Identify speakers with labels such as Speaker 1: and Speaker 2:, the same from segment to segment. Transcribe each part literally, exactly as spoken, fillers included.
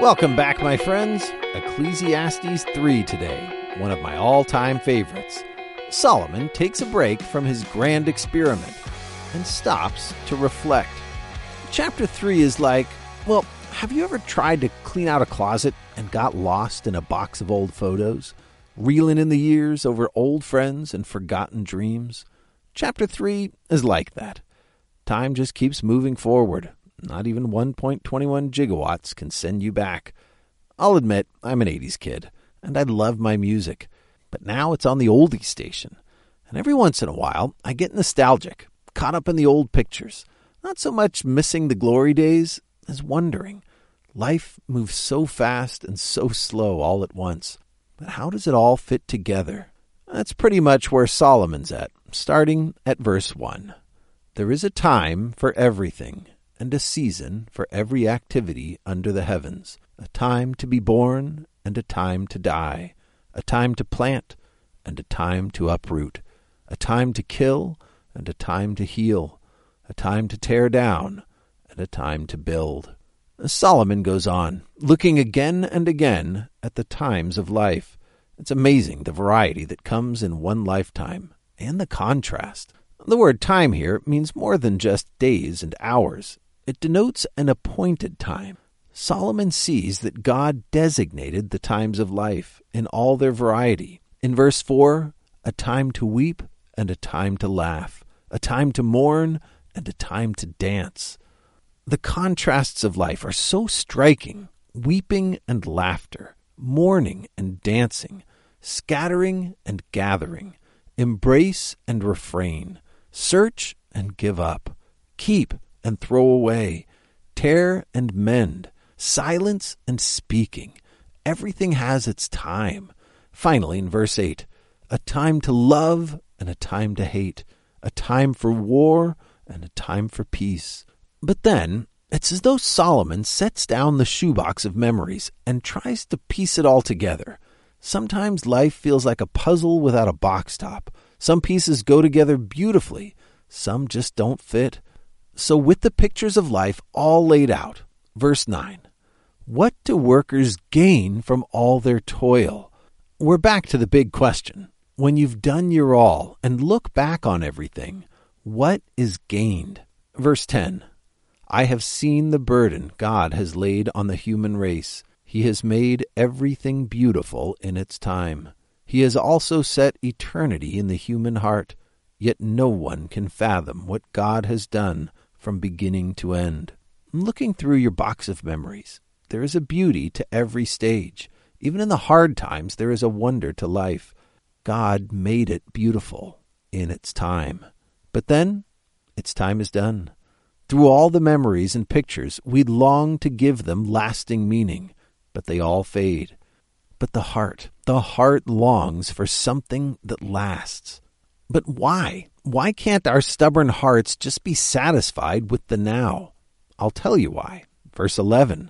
Speaker 1: Welcome back, my friends. Ecclesiastes three today, one of my all-time favorites. Solomon takes a break from his grand experiment and stops to reflect. Chapter three is like, well, have you ever tried to clean out a closet and got lost in a box of old photos, reeling in the years over old friends and forgotten dreams? Chapter three is like that. Time just keeps moving forward. Not even one point two one gigawatts can send you back. I'll admit, I'm an eighties kid, and I love my music. But now it's on the oldie station. And every once in a while, I get nostalgic, caught up in the old pictures. Not so much missing the glory days as wondering. Life moves so fast and so slow all at once. But how does it all fit together? That's pretty much where Solomon's at, starting at verse one. There is a time for everything, and a season for every activity under the heavens, a time to be born and a time to die, a time to plant and a time to uproot, a time to kill and a time to heal, a time to tear down and a time to build. Solomon goes on, looking again and again at the times of life. It's amazing the variety that comes in one lifetime, and the contrast. The word time here means more than just days and hours. It denotes an appointed time. Solomon sees that God designated the times of life in all their variety. In verse four, a time to weep and a time to laugh, a time to mourn and a time to dance. The contrasts of life are so striking. Weeping and laughter, mourning and dancing, scattering and gathering, embrace and refrain, search and give up, keep and throw away, tear and mend, silence and speaking. Everything has its time. Finally, in verse eight, a time to love and a time to hate, a time for war and a time for peace. But then, it's as though Solomon sets down the shoebox of memories and tries to piece it all together. Sometimes life feels like a puzzle without a box top. Some pieces go together beautifully. Some just don't fit. So with the pictures of life all laid out, verse nine, what do workers gain from all their toil? We're back to the big question. When you've done your all and look back on everything, what is gained? Verse ten, I have seen the burden God has laid on the human race. He has made everything beautiful in its time. He has also set eternity in the human heart, yet no one can fathom what God has done from beginning to end. Looking through your box of memories, there is a beauty to every stage. Even in the hard times, there is a wonder to life. God made it beautiful in its time. But then, its time is done. Through all the memories and pictures, we long to give them lasting meaning, but they all fade. But the heart, the heart longs for something that lasts. But why? Why can't our stubborn hearts just be satisfied with the now? I'll tell you why. Verse eleven,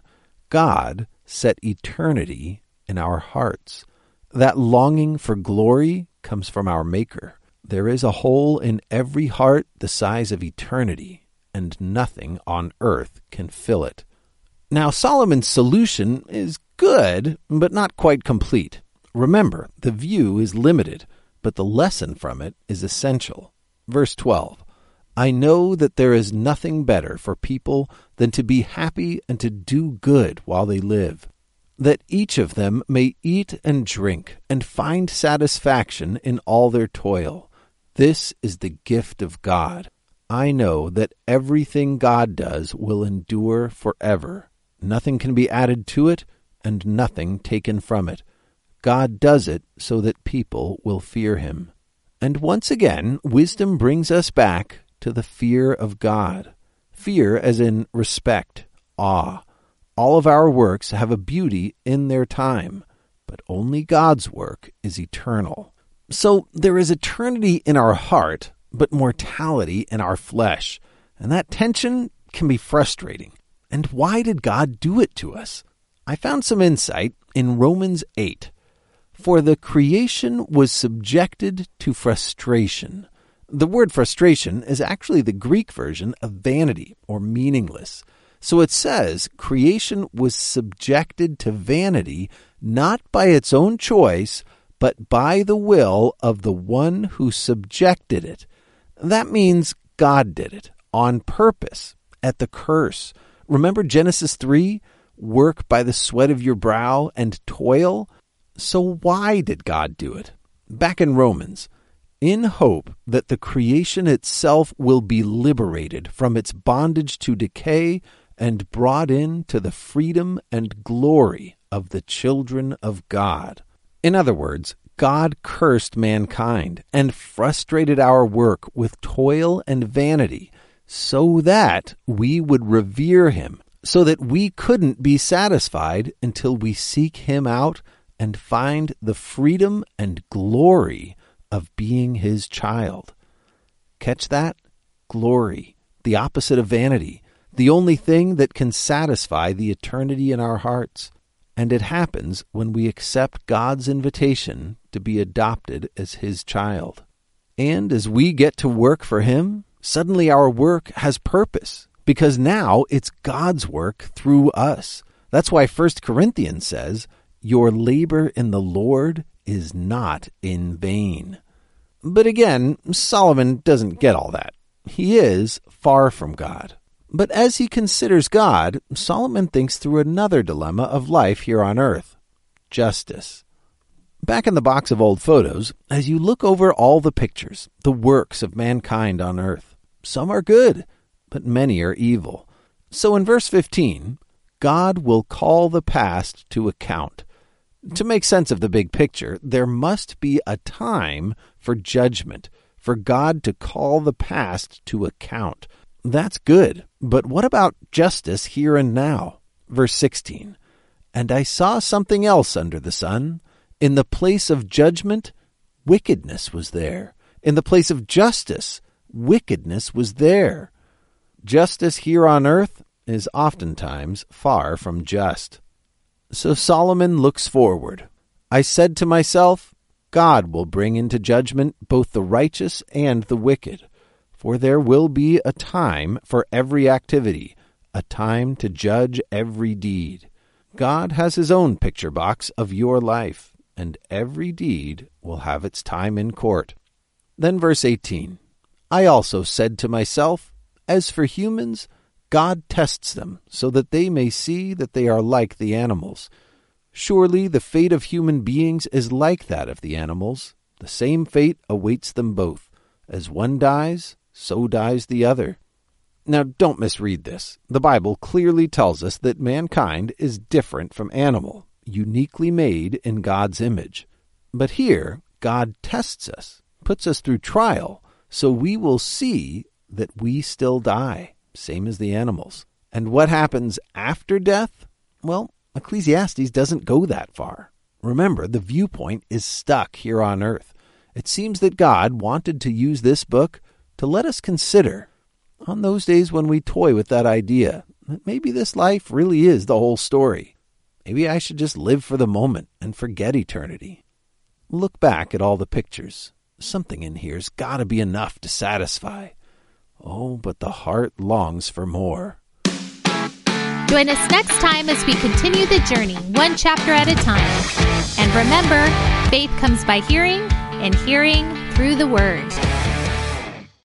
Speaker 1: God set eternity in our hearts. That longing for glory comes from our Maker. There is a hole in every heart the size of eternity, and nothing on earth can fill it. Now, Solomon's solution is good, but not quite complete. Remember, the view is limited, but the lesson from it is essential. Verse twelve, I know that there is nothing better for people than to be happy and to do good while they live, that each of them may eat and drink and find satisfaction in all their toil. This is the gift of God. I know that everything God does will endure forever. Nothing can be added to it, and nothing taken from it. God does it so that people will fear him. And once again, wisdom brings us back to the fear of God. Fear as in respect, awe. All of our works have a beauty in their time, but only God's work is eternal. So there is eternity in our heart, but mortality in our flesh. And that tension can be frustrating. And why did God do it to us? I found some insight in Romans eight. For the creation was subjected to frustration. The word frustration is actually the Greek version of vanity or meaningless. So it says creation was subjected to vanity, not by its own choice, but by the will of the one who subjected it. That means God did it on purpose at the curse. Remember Genesis three? Work by the sweat of your brow and toil. So why did God do it? Back in Romans, in hope that the creation itself will be liberated from its bondage to decay and brought into the freedom and glory of the children of God. In other words, God cursed mankind and frustrated our work with toil and vanity so that we would revere him, so that we couldn't be satisfied until we seek him out and find the freedom and glory of being his child. Catch that? Glory, the opposite of vanity, the only thing that can satisfy the eternity in our hearts. And it happens when we accept God's invitation to be adopted as his child. And as we get to work for him, suddenly our work has purpose, because now it's God's work through us. That's why First Corinthians says, your labor in the Lord is not in vain. But again, Solomon doesn't get all that. He is far from God. But as he considers God, Solomon thinks through another dilemma of life here on earth: justice. Back in the box of old photos, as you look over all the pictures, the works of mankind on earth, some are good, but many are evil. So in verse fifteen, God will call the past to account. To make sense of the big picture, there must be a time for judgment, for God to call the past to account. That's good, but what about justice here and now? Verse sixteen, and I saw something else under the sun. In the place of judgment, wickedness was there. In the place of justice, wickedness was there. Justice here on earth is oftentimes far from just. So Solomon looks forward. I said to myself, God will bring into judgment both the righteous and the wicked. For there will be a time for every activity, a time to judge every deed. God has his own picture box of your life, and every deed will have its time in court. Then verse eighteen, I also said to myself, as for humans, God tests them so that they may see that they are like the animals. Surely the fate of human beings is like that of the animals. The same fate awaits them both. As one dies, so dies the other. Now, don't misread this. The Bible clearly tells us that mankind is different from animal, uniquely made in God's image. But here, God tests us, puts us through trial, so we will see that we still die, same as the animals. And what happens after death? Well, Ecclesiastes doesn't go that far. Remember, the viewpoint is stuck here on earth. It seems that God wanted to use this book to let us consider, on those days when we toy with that idea, that maybe this life really is the whole story. Maybe I should just live for the moment and forget eternity. Look back at all the pictures. Something in here's got to be enough to satisfy. Oh, but the heart longs for more.
Speaker 2: Join us next time as we continue the journey, one chapter at a time. And remember, faith comes by hearing, and hearing through the Word.